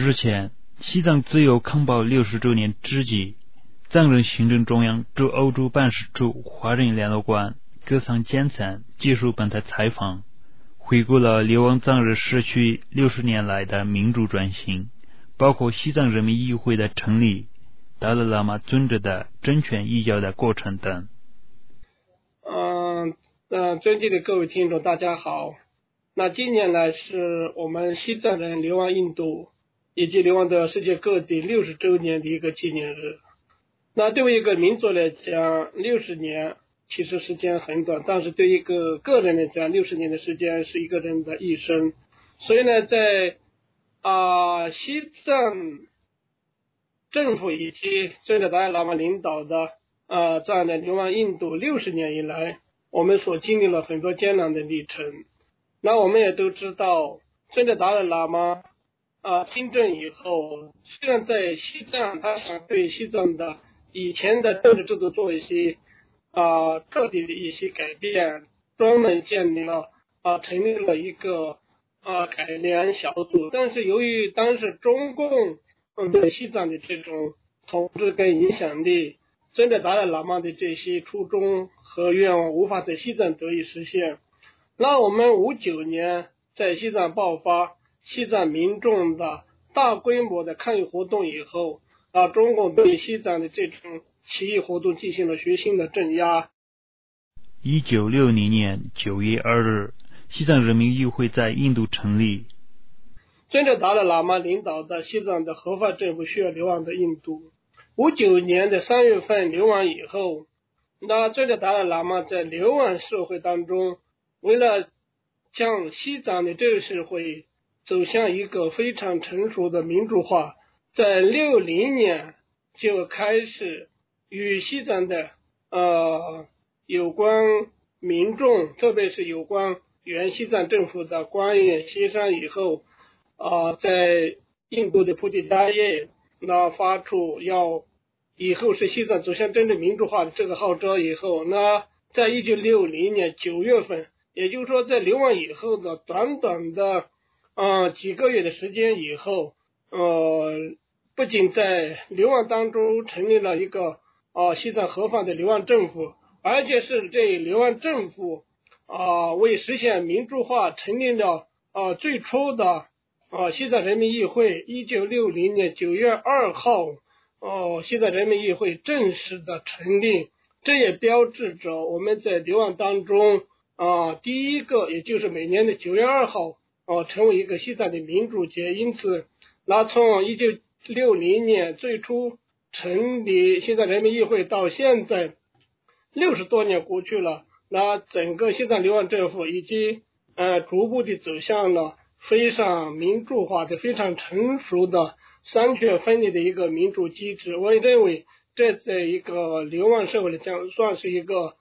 日前，西藏自由康报60周年之际，藏人行政中央驻欧洲办事处华人联络官格桑坚岑接受本台采访，回顾了流亡藏人社区60年来的民主转型，包括西藏人民议会的成立、达赖喇嘛尊者的政权移交的过程等。 尊敬的各位听众，大家好。那今年呢是我们西藏人流亡印度以及流亡到世界各地60周年的一个纪念日。那对于一个民族来讲，60年其实时间很短，但是对一个个人来讲，60年的时间是一个人的一生。所以呢，在西藏政府以及尊者达赖喇嘛领导的这样的流亡印度60年以来，我们所经历了很多艰难的历程。那我们也都知道，尊者达赖喇嘛亲政以后，虽然在西藏他想对西藏的以前的政治制度做一些彻底的一些改变，专门建立了成立了一个改良小组。但是由于当时中共对西藏的这种统治跟影响力，尊者达赖喇嘛的这些初衷和愿望无法在西藏得以实现。那我们59年在西藏爆发西藏民众的大规模的抗议活动以后，中共对西藏的这种起义活动进行了血腥的镇压。 1960年9月2日，西藏人民议会在印度成立。 尊者达赖喇嘛领导的西藏的合法政府需要流亡到印度。59年的3月份流亡以后，那尊者达赖喇嘛在流亡社会当中，为了将西藏的这个社会走向一个非常成熟的民主化，在60年就开始与西藏的有关民众，特别是有关原西藏政府的官员协商以后，在印度的菩提迦叶那发出要以后是西藏走向真正民主化的这个号召以后，那在1960年9月份，也就是说在流亡以后的短短的几个月的时间以后，不仅在流亡当中成立了一个西藏合法的流亡政府，而且是这流亡政府为实现民主化成立了最初的西藏人民议会。1960年9月2号西藏人民议会正式的成立，这也标志着我们在流亡当中第一个，也就是每年的9月2号成为一个西藏的民主节。因此那从1960年最初成立西藏人民议会到现在60多年过去了，那整个西藏流亡政府已经逐步的走向了非常民主化的、非常成熟的三权分立的一个民主机制。我认为这在一个流亡社会来讲，算是一个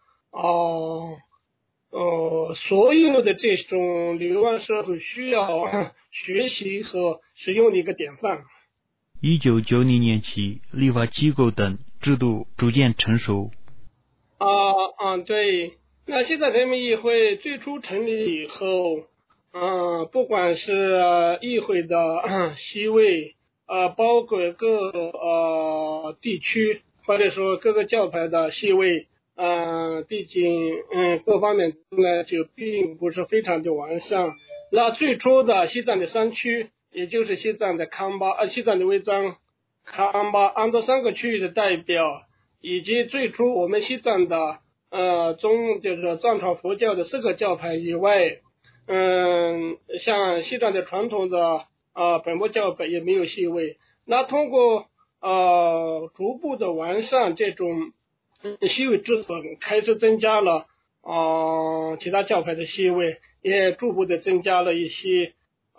所有的这种流亡社会需要学习和使用的一个典范。 1990年起，立法机构等制度逐渐成熟。 对。那西藏人民议会最初成立以后，不管是议会的席位，包括各个地区或者说各个教派的席位，毕竟各方面呢就并不是非常的完善。那最初的西藏的3区，也就是西藏的西藏的威藏、康巴、安多3个区域的代表，以及最初我们西藏的就是藏传佛教的4个教派以外，像西藏的传统的本波教派也没有席位。那通过逐步的完善这种席位制度，开始增加了其他教派的席位，也逐步的增加了一些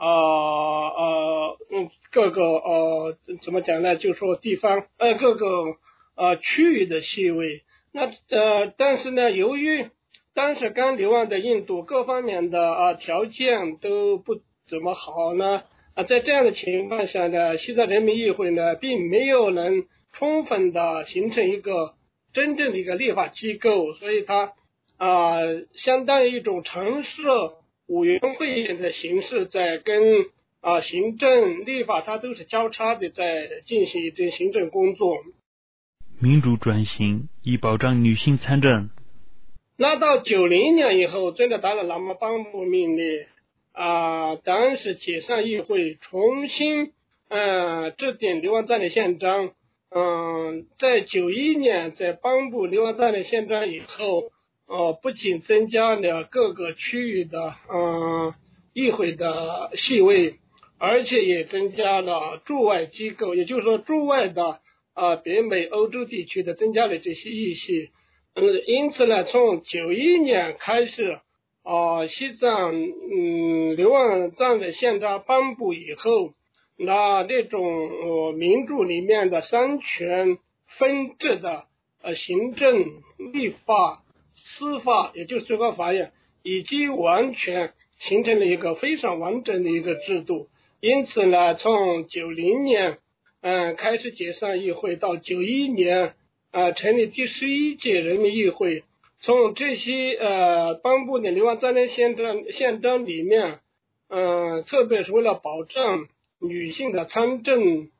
各个怎么讲呢，就是说地方各个区域的席位。那但是呢，由于当时刚流亡的印度各方面的条件都不怎么好呢，在这样的情况下呢，西藏人民议会呢并没有能充分的形成一个真正的一个立法机构，所以它相当于一种常设委员会的形式在跟行政、立法，它都是交叉的在进行一些行政工作。 民主转型以保障女性参政。 那到90年以后，真的达赖喇嘛颁布命令，当时解散议会，重新制定流亡赞的宪章。在91年在颁布流亡赞的宪章以后，不仅增加了各个区域的议会的席位，而且也增加了驻外机构，也就是说驻外的北美欧洲地区的增加了这些议席。因此呢，从91年开始，西藏流亡赞的宪章颁布以后，那种民主里面的三权分治的行政、立法、司法，也就是最高法院，已经完全形成了一个非常完整的一个制度。因此呢，从90年开始解散议会，到91年成立第11届人民议会。从这些颁布的流亡赞的宪章里面，特别是为了保障女性的参政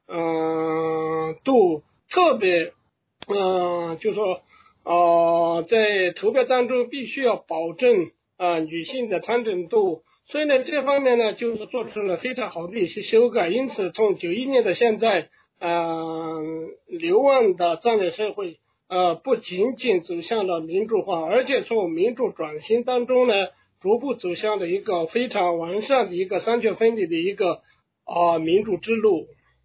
度，特别就是说在投票当中必须要保证女性的参政度，所以呢这方面呢就是做出了非常好的一些修改。因此从91年的现在，流亡的藏人社会不仅仅走向了民主化，而且从民主转型当中呢逐步走向了一个非常完善的一个三权分立的一个民主之路。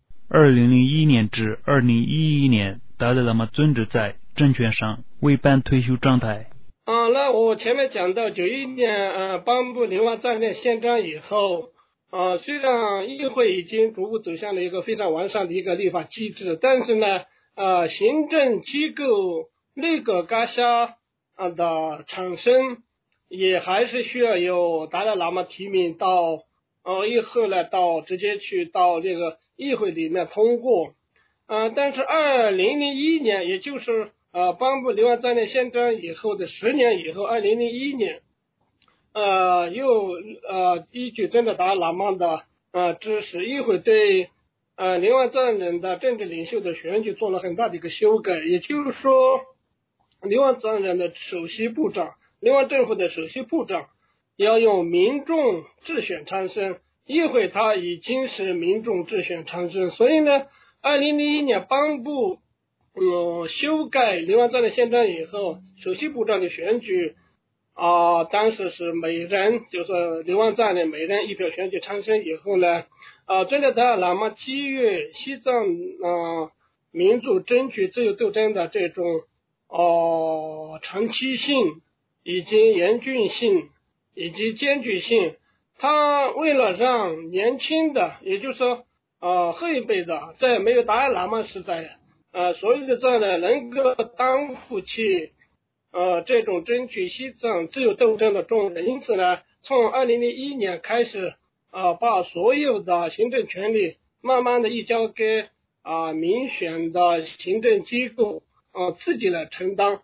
2001年至2011年，达赖喇嘛尊者在政权上未半退休状态。 那我前面讲到91年颁布流亡赞的宪章以后，虽然议会已经逐步走向了一个非常完善的一个立法机制，但是呢行政机构内阁纲下的产生也还是需要有达赖喇嘛提名到以后呢直接去到那个议会里面通过。但是2001年，也就是颁布流亡赞的宪章以后的10年以后，2001年又依据真的达赖喇嘛的指示，议会对流亡赞人的政治领袖的选举做了很大的一个修改。也就是说，流亡赞人的首席部长，流亡政府的首席部长要用民众直选产生，议会它已经是民众直选产生。所以呢2001年颁布修改流亡赞的宪章以后，首席部长的选举当时是每人，就是流亡赞的每人一票选举产生以后呢，真的达赖喇嘛基于西藏民主争取自由斗争的这种长期性以及严峻性以及艰巨性，他为了让年轻的，也就是说后一辈的，在没有达赖喇嘛时代所有的藏人能够担负起这种争取西藏自由斗争的重任。因此呢，从2001年开始把所有的行政权力慢慢的移交给民选的行政机构自己来承担。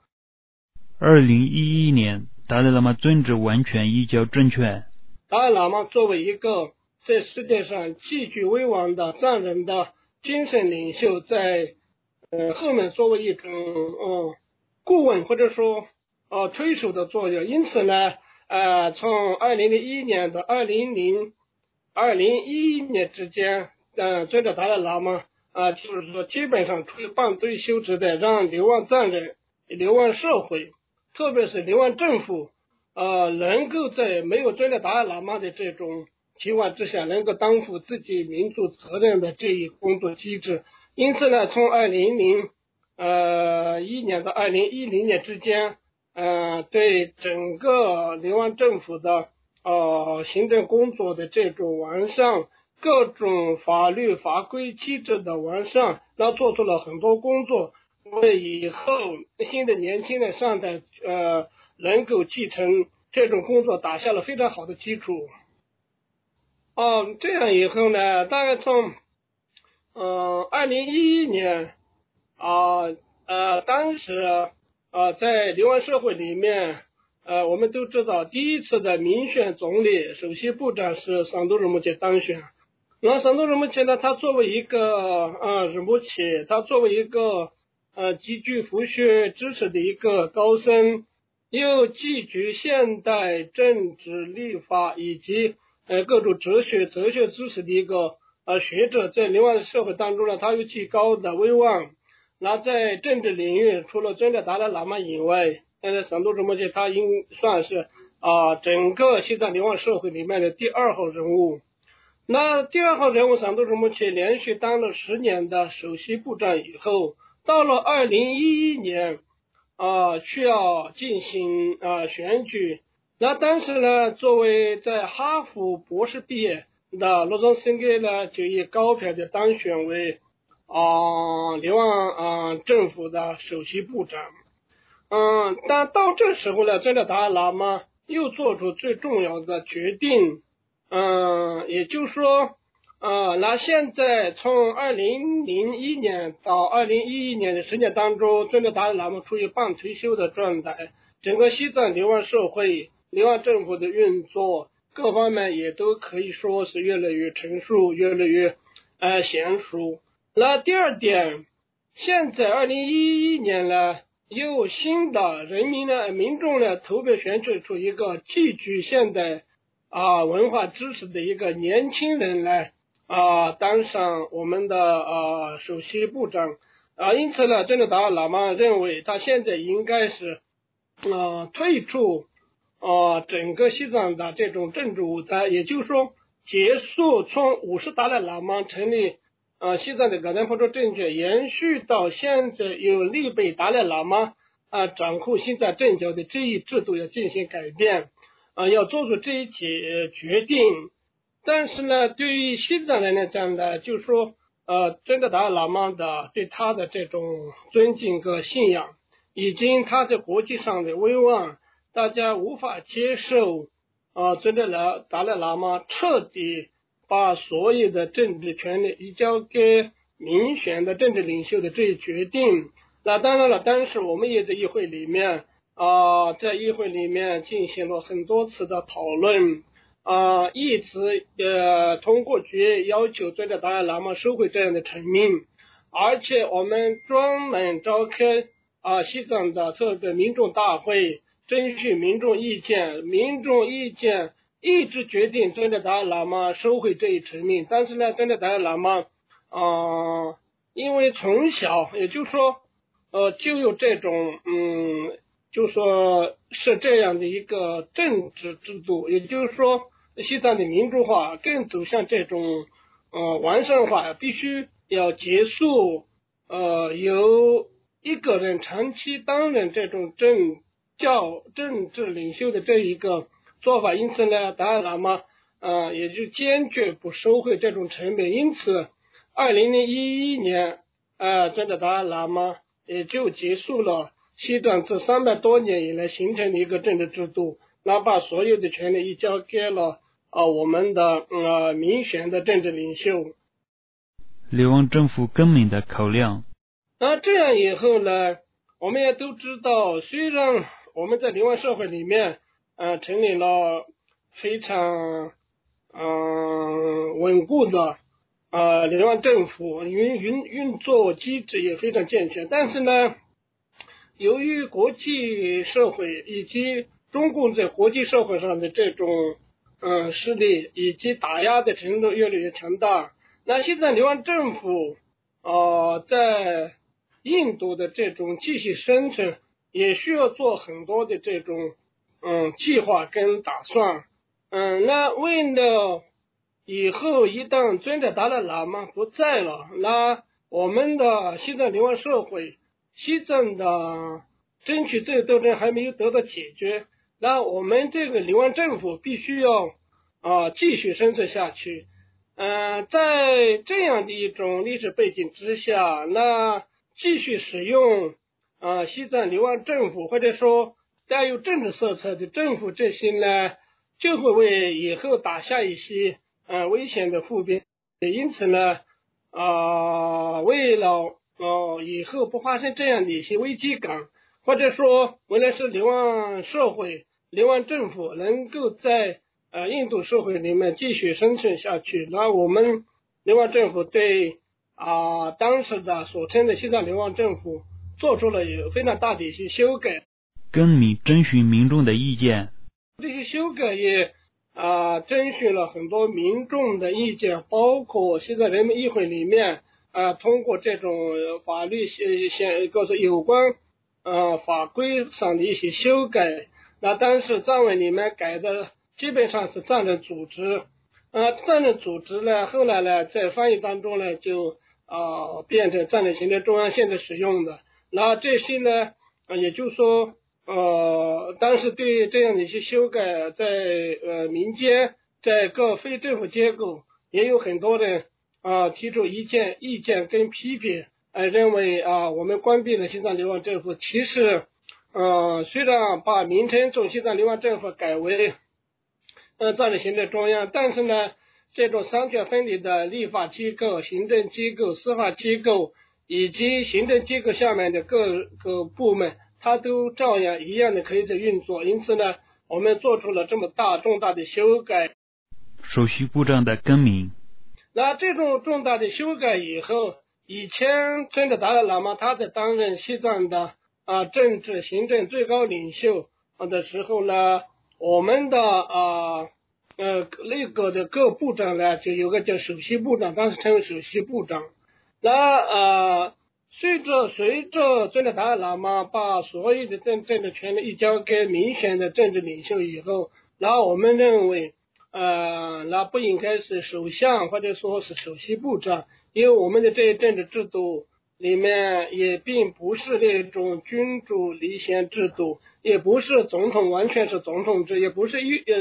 2011年，达赖喇嘛尊者完全移交政权。 达赖喇嘛作为一个在世界上极具威望的藏人的精神领袖，在后面作为一种顾问或者说推手的作用。因此呢从2001年到2011年之间，尊者达赖喇嘛就是说基本上处于半退休之代，让流亡藏人、流亡社会，特别是流亡政府能够在没有尊者达赖喇嘛的这种情况之下，能够担负自己民族责任的这一工作机制。因此呢，从2001年到2010年之间，对整个流亡政府的行政工作的这种完善，各种法律法规机制的完善，那做出了很多工作，为以后新的年轻的上代能够继承这种工作打下了非常好的基础。这样以后呢，大概从2011年当时在流亡社会里面我们都知道第一次的民选总理首席部长是桑多热木切当选。那桑多热木切呢，他作为一个热木切，他作为一个极具佛学知识的一个高僧，又极具现代政治立法以及各种哲学知识的一个学者，在流亡社会当中呢，他有极高的威望。那在政治领域，除了尊者达赖喇嘛以外，桑多热木切他应算是整个西藏流亡社会里面的第2号人物。那第2号人物桑多热木切连续当了10年的首席部长以后，到了2011年需要进行选举。那当时呢，作为在哈佛博士毕业的罗宗森格呢，就以高票的当选为流亡政府的首席部长。但到这时候呢，尊者达赖喇嘛又做出最重要的决定。也就是说，那现在从2001年到2011年的10年当中，尊者达赖喇嘛处于半退休的状态，整个西藏流亡社会、流亡政府的运作各方面也都可以说是越来越成熟，越来越娴熟。那第二点，现在2011年呢，由新的民众呢投票选举出一个极具现代文化知识的一个年轻人来当上我们的首席部长因此呢，尊者达赖喇嘛认为他现在应该是退出整个西藏的这种政治舞台，也就是说结束从50达赖喇嘛成立西藏的噶当婆卓政权延续到现在由利贝达赖喇嘛掌控西藏政教的这一制度要进行改变要做出这一决定。但是呢，对于西藏人来讲呢，就是说尊者达赖喇嘛的对他的这种尊敬和信仰，以及他在国际上的威望，大家无法接受尊者达赖喇嘛彻底把所有的政治权利移交给民选的政治领袖的这一决定。那当然了，当时我们也在议会里面在议会里面进行了很多次的讨论一直通过决议要求尊者达赖喇嘛收回这样的成命，而且我们专门召开西藏的特别民众大会，征询民众意见，民众意见一直决定尊者达赖喇嘛收回这一成命。但是呢，尊者达赖喇嘛因为从小也就是说就有这种就说是这样的一个政治制度，也就是说西藏的民主化更走向这种完善化，必须要结束由一个人长期担任这种政治领袖的这一个做法。因此呢，达赖喇嘛也就坚决不收回这种成本。因此2011年尊者达赖喇嘛也就结束了西藏自300多年以来形成的一个政治制度，那把所有的权利移交给了我们的民选的政治领袖。 流亡政府更名的考量。 那这样以后呢，我们也都知道，虽然我们在流亡社会里面成立了非常稳固的流亡政府，运作机制也非常健全，但是呢，由于国际社会以及中共在国际社会上的这种势力以及打压的程度越来越强大，那西藏流亡政府在印度的这种继续生存也需要做很多的这种计划跟打算。那为了以后一旦尊者达赖喇嘛不在了，那我们的西藏流亡社会，西藏的争取自由斗争还没有得到解决，那我们这个流亡政府必须要继续生存下去。在这样的一种历史背景之下，那继续使用西藏流亡政府或者说带有政治色彩的政府这些呢，就会为以后打下一些危险的伏笔。因此呢为了以后不发生这样的一些危机感，或者说为了使流亡社会流亡政府能够在印度社会里面继续生存下去。那我们流亡政府对当时的所称的西藏流亡政府做出了有非常大的一些修改， 更名征询民众的意见。 这些修改也征询了很多民众的意见，包括西藏人民议会里面通过这种法律有关法规上的一些修改。那但是藏文里面改的基本上是藏人组织，藏人组织呢后来呢在翻译当中呢就变成藏人行政中央现在使用的。那这些呢也就是说当时对这样的一些修改在民间在各非政府机构也有很多人提出意见跟批评，认为我们关闭了西藏流亡政府，其实虽然把名称从西藏流亡政府改为藏人行政中央，但是呢这种三权分离的立法机构、行政机构、司法机构以及行政机构下面的各个部门，它都照样一样的可以在运作。因此呢我们做出了这么重大的修改。 首席部长的更名。 那这种重大的修改以后，以前真的达赖喇嘛他在担任西藏的政治行政最高领袖的时候呢，我们的内阁的各部长呢就有个叫首席部长，当时称为首席部长。那随着真的达赖喇嘛把所有的政治权力移交给民选的政治领袖以后，然后我们认为那不应该是首相或者说是首席部长，因为我们的这些政治制度里面也并不是那种君主立宪制度，也不是总统完全是总统制，也不是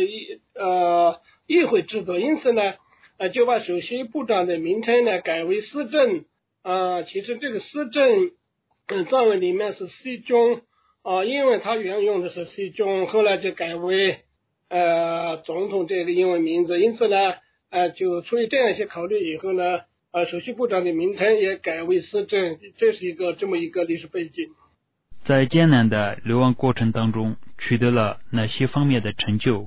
议会制度。因此呢就把首席部长的名称呢改为司政。其实这个司政藏文里面是西中因为他原用的是西中，后来就改为总统这个英文名字。因此呢就出于这样一些考虑以后呢首席部长的名称也改为司政，这是这么一个历史背景。 在艰难的流亡过程当中取得了哪些方面的成就？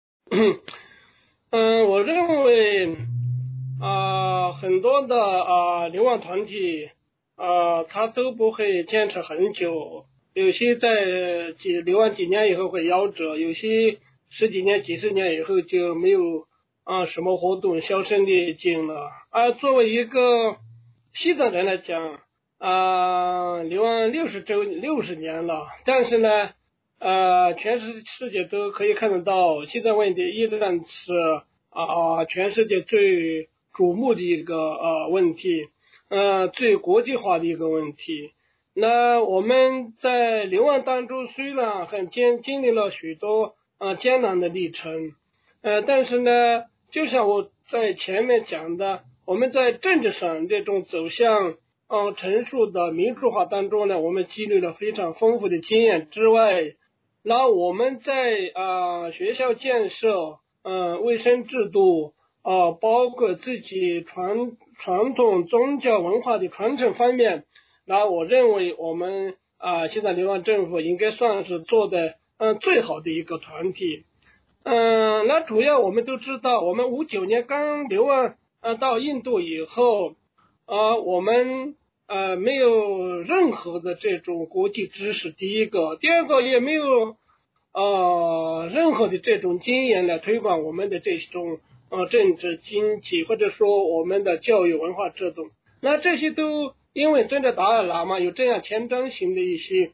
我认为很多的流亡团体他都不会坚持很久，有些在流亡几年以后会夭折，有些十几年几十年以后就没有什么活动，销声匿迹了。作为一个西藏人来讲流亡60年了，但是呢全世界都可以看得到西藏问题依然是全世界最瞩目的一个问题，最国际化的一个问题。那我们在流亡当中虽然经历了许多艰难的历程，但是呢就像我在前面讲的，我们在政治上这种走向陈述的民主化当中呢，我们积累了非常丰富的经验之外，那我们在学校建设卫生制度包括自己传统宗教文化的传承方面，那我认为我们西藏流亡政府应该算是做的最好的一个团体。那主要我们都知道，我们59年刚流亡到印度以后我们没有任何的这种国际知识，第一个，第二个也没有任何的这种经验来推广我们的这种政治经济或者说我们的教育文化制度。那这些都因为真的达赖喇嘛有这样前瞻性的一些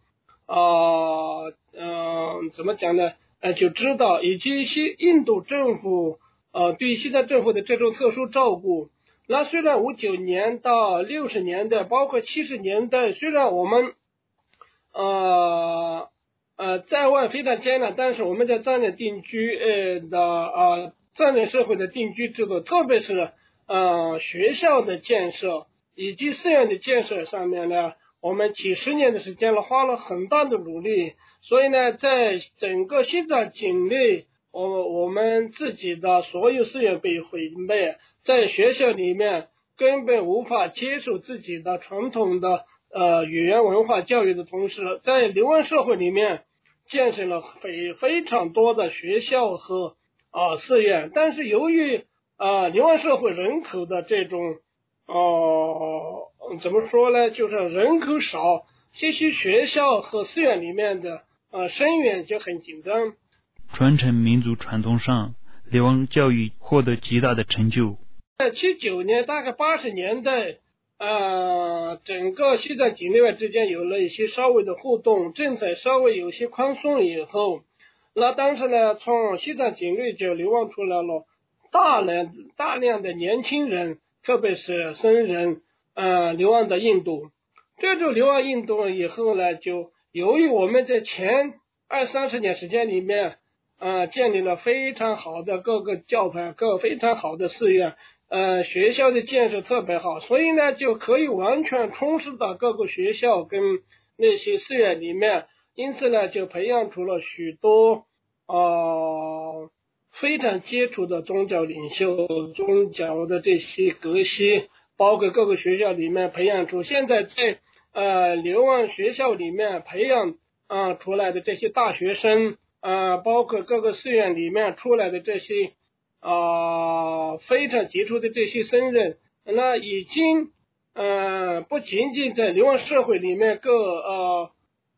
怎么讲呢就知道，以及印度政府对西藏政府的这种特殊照顾。那虽然59年到60年代包括70年代，虽然我们在外非常艰难，但是我们在藏人定居藏人社会的定居制度，特别是学校的建设以及寺院的建设上面呢，我们几十年的时间了，花了很大的努力。所以呢在整个西藏境内，我们自己的所有寺院被毁灭，在学校里面根本无法接受自己的传统的语言文化教育的同时，在流亡社会里面建设了非常多的学校和寺院，但是由于流亡社会人口的这种怎么说呢，就是人口少，这些学校和寺院里面的生源就很紧张。 传承民族传统上，流亡教育获得极大的成就。 在79年大概80年代整个西藏境内外之间有了一些稍微的互动，政策稍微有些宽松以后，那当时呢，从西藏境内就流亡出来了大量的年轻人，特别是僧人流亡到印度。这种流亡印度以后呢，就由于我们在前20-30年时间里面建立了非常好的各个教派，非常好的寺院，学校的建设特别好，所以呢就可以完全充实到各个学校跟那些寺院里面，因此呢就培养出了许多非常杰出的宗教领袖，宗教的这些革新，包括各个学校里面培养出现在在流亡学校里面培养出来的这些大学生，包括各个寺院里面出来的这些非常杰出的这些僧人，那已经不仅仅在流亡社会里面各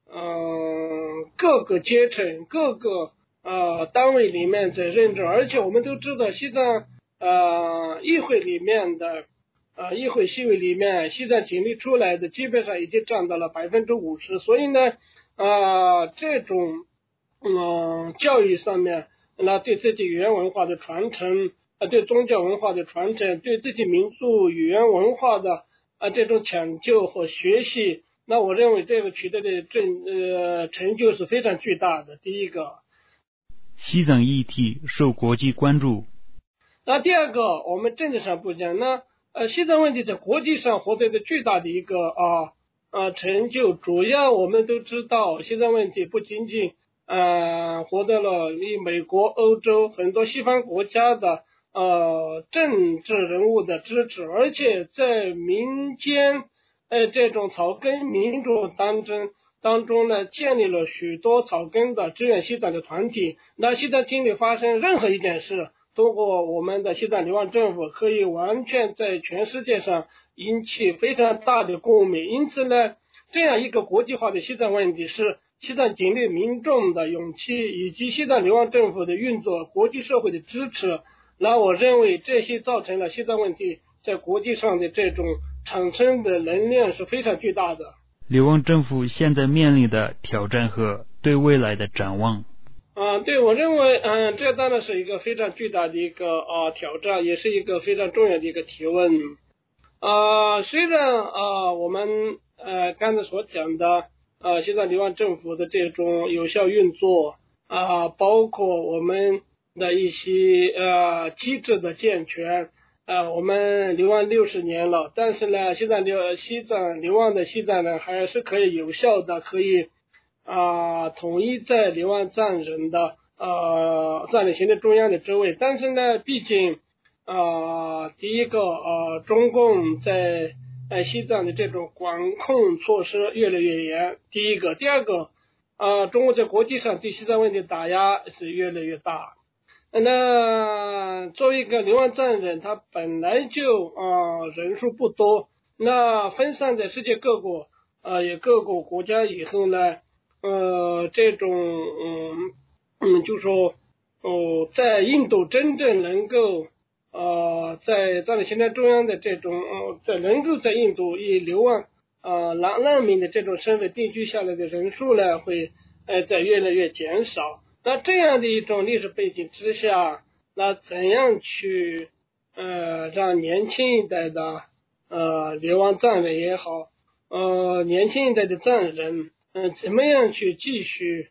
个阶层各个单位里面在任职，而且我们都知道西藏议会里面的议会席位里面，西藏境内出来的基本上已经占到了50%，所以呢这种教育上面，那对自己语言文化的传承，对宗教文化的传承，对自己民族语言文化的这种抢救和学习，那我认为这个取得的成就是非常巨大的。第一个， 西藏议题受国际关注。 那第二个，我们政治上不讲，那西藏问题在国际上获得的巨大的一个成就，主要我们都知道，西藏问题不仅仅获得了美国、欧洲很多西方国家的政治人物的支持，而且在民间这种草根民主当中呢，建立了许多草根的支援西藏的团体。那西藏境内发生任何一件事，通过我们的西藏流亡政府可以完全在全世界上引起非常大的共鸣。因此呢，这样一个国际化的西藏问题是西藏境内民众的勇气以及西藏流亡政府的运作，国际社会的支持，那我认为这些造成了西藏问题在国际上的这种产生的能量是非常巨大的。 流亡政府现在面临的挑战和对未来的展望。 对，我认为这当然是一个非常巨大的一个挑战，也是一个非常重要的一个提问。虽然我们刚才所讲的西藏流亡政府的这种有效运作包括我们的一些机制的健全，我们流亡60年了，但是呢西藏流亡的西藏呢还是可以有效的可以统一在流亡藏人的藏人行政中央的职位，但是呢毕竟第一个中共在西藏的这种管控措施越来越严，第一个。第二个中国在国际上对西藏问题打压是越来越大。那作为一个流亡藏人，他本来就人数不多，那分散在世界各国各个国家以后呢这种就说在印度真正能够在藏人行政中央的这种能够在印度以流亡难民的这种身份定居下来的人数呢会在越来越减少。那这样的一种历史背景之下，那怎样去让年轻一代的流亡藏人也好年轻一代的藏人怎么样去继续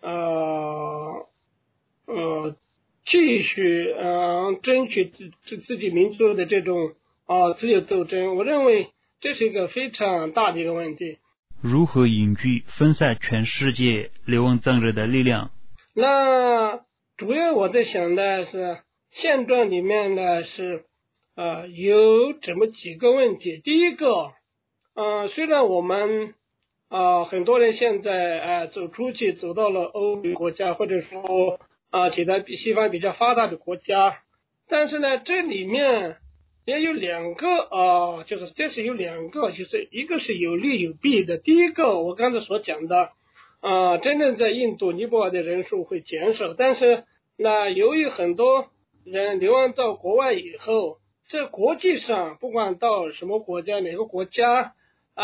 争取自己民族的这种自由斗争，我认为这是一个非常大的一个问题。 如何凝聚分散全世界流亡藏人的力量？ 那主要我在想的是现状里面呢是有这么几个问题。第一个虽然我们很多人现在走出去，走到了欧美国家，或者说其他比西方比较发达的国家。但是呢，这里面也有两个就是这是有两个，就是一个是有利有弊的。第一个，我刚才所讲的真正在印度、尼泊尔的人数会减少，但是那由于很多人流亡到国外以后，在国际上不管到什么国家哪个国家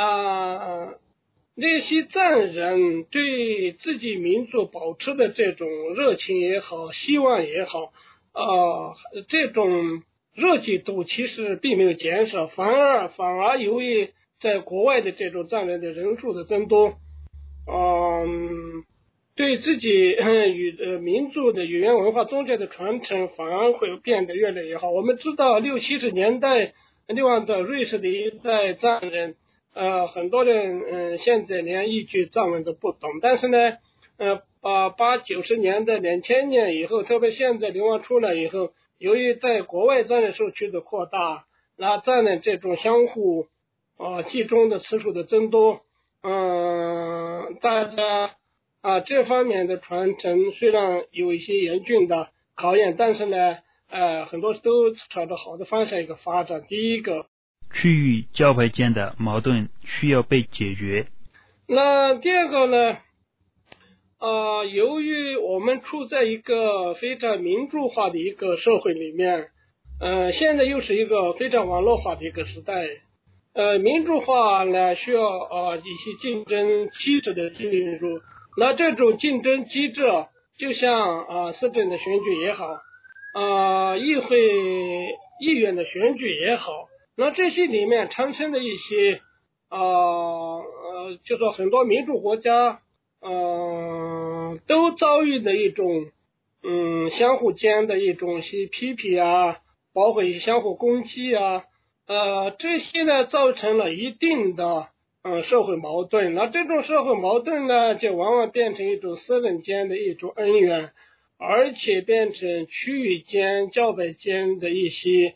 那些藏人对自己民族保持的这种热情也好，希望也好这种热情度其实并没有减少，反而由于在国外的这种藏人的人数的增多对自己民族的语言文化宗教的传承反而会变得越来越好。我们知道60、70年代流亡到瑞士的一代藏人很多人现在连一句藏文都不懂，但是呢80、90年代、2000年以后，特别现在流亡出来以后，由于在国外藏人社区的扩大，那藏人这种相互集中的次数的增多，大家这方面的传承虽然有一些严峻的考验，但是呢很多都朝着好的方向一个发展。第一个， 区域教派间的矛盾需要被解决。 那第二个呢由于我们处在一个非常民主化的一个社会里面现在又是一个非常网络化的一个时代民主化呢需要一些竞争机制的进入，那这种竞争机制就像市政的选举也好议员的选举也好，那这些里面产生的一些就说很多民主国家都遭遇的一种相互间的一种些批评包括一些相互攻击这些呢造成了一定的社会矛盾，那这种社会矛盾呢就往往变成一种私人间的一种恩怨，而且变成区域间教派间的一些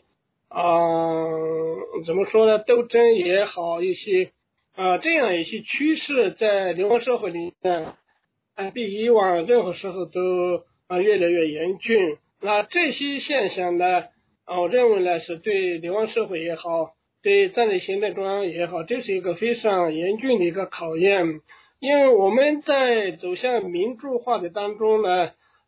怎么说呢斗争也好，一些这样一些趋势在流亡社会里面比以往任何时候都越来越严峻。那这些现象呢我认为呢是对流亡社会也好，对藏人行政中央也好，这是一个非常严峻的一个考验。因为我们在走向民主化的当中呢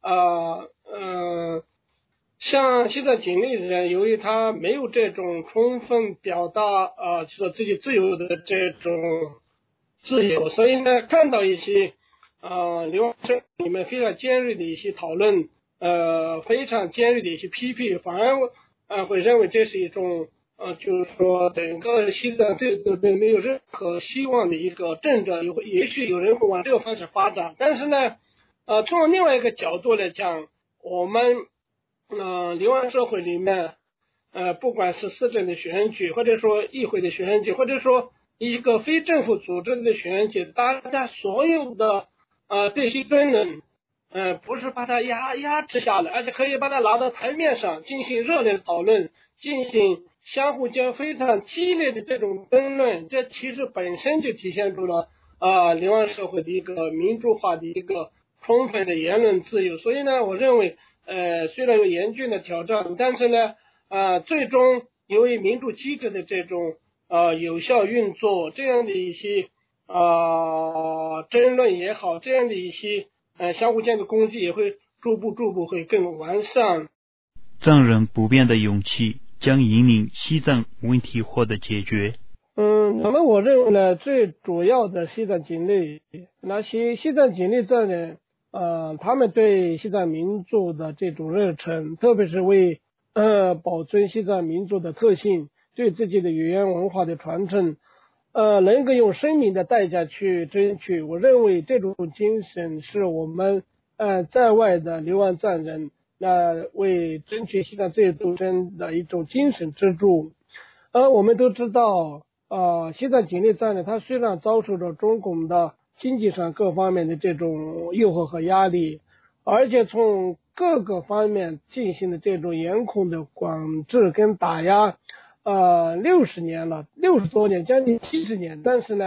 像西藏警力的人，由于他没有这种充分表达说自己自由的这种自由，所以呢看到一些流亡社里面非常尖锐的一些讨论非常尖锐的一些批评，反而会认为这是一种就是说整个西藏这个没有任何希望的一个政治，也许有人会往这个方向发展。但是呢从另外一个角度来讲，我们流亡社会里面不管是市政的选举，或者说议会的选举，或者说一个非政府组织的选举，大家所有的这些争论不是把它压制下来，而且可以把它拿到台面上进行热烈的讨论，进行相互间非常激烈的这种争论，这其实本身就体现出了流亡社会的一个民主化的一个充分的言论自由。所以呢我认为虽然有严峻的挑战，但是呢最终由于民主机制的这种有效运作，这样的一些争论也好，这样的一些相互间的攻击也会逐步会更完善。 藏人不变的勇气将引领西藏问题获得解决。 那么我认为呢，最主要的西藏警力，那些西藏警力藏人他们对西藏民族的这种热忱，特别是为保存西藏民族的特性，对自己的语言文化的传承能够用生命的代价去争取，我认为这种精神是我们在外的流亡藏人为争取西藏自由斗争的一种精神支柱。我们都知道西藏警力藏人他虽然遭受着中共的经济上各方面的这种诱惑和压力，而且从各个方面进行的这种严控的管制跟打压60年了，60多年，将近70年，但是呢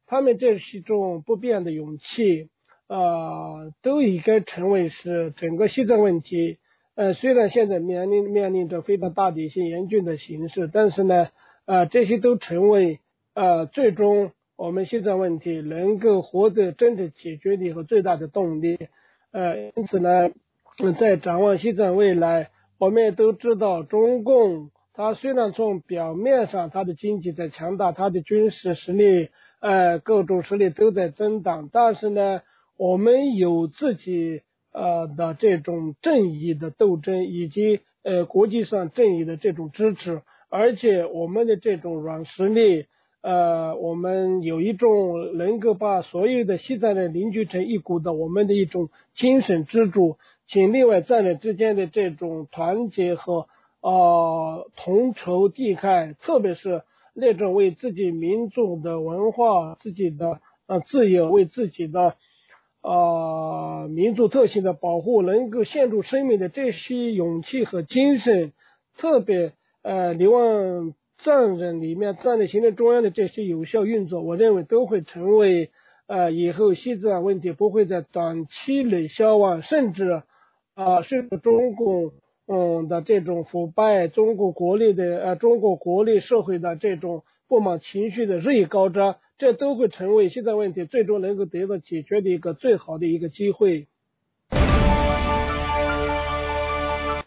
他们这种不变的勇气，都应该成为是整个西藏问题。虽然现在面临着非常大的一些严峻的形势，但是呢，这些都成为最终我们西藏问题能够获得真正解决的和最大的动力。因此呢，在展望西藏未来，我们也都知道，中共它虽然从表面上它的经济在强大，它的军事实力各种实力都在增长，但是呢，我们有自己的这种正义的斗争，以及国际上正义的这种支持，而且我们的这种软实力，我们有一种能够把所有的西藏人凝聚成一股的我们的一种精神支柱，请另外藏人之间的这种团结和同仇敌忾，特别是那种为自己民族的文化、自己的自由、为自己的民族特性的保护能够献出生命的这些勇气和精神，特别流亡藏人里面藏人行政中央的这些有效运作，我认为都会成为以后西藏问题不会在短期内消亡，甚至随着中共的这种腐败，中国国内社会的这种不满情绪的日益高涨，这都会成为西藏问题最终能够得到解决的一个最好的一个机会。